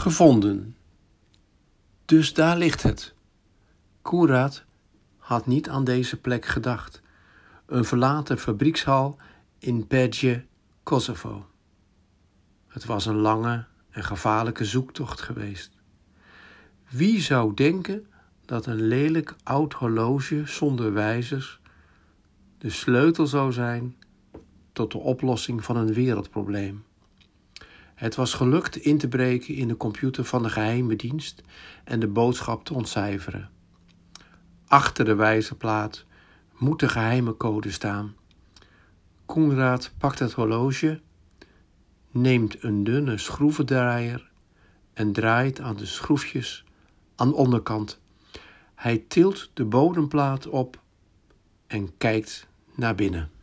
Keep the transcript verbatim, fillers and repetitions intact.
Gevonden. Dus daar ligt het. Koenraad had niet aan deze plek gedacht. Een verlaten fabriekshal in Perje, Kosovo. Het was een lange en gevaarlijke zoektocht geweest. Wie zou denken dat een lelijk oud horloge zonder wijzers de sleutel zou zijn tot de oplossing van een wereldprobleem? Het was gelukt in te breken in de computer van de geheime dienst en de boodschap te ontcijferen. Achter de wijzerplaat moet de geheime code staan. Koenraad pakt het horloge, neemt een dunne schroevendraaier en draait aan de schroefjes aan de onderkant. Hij tilt de bodemplaat op en kijkt naar binnen.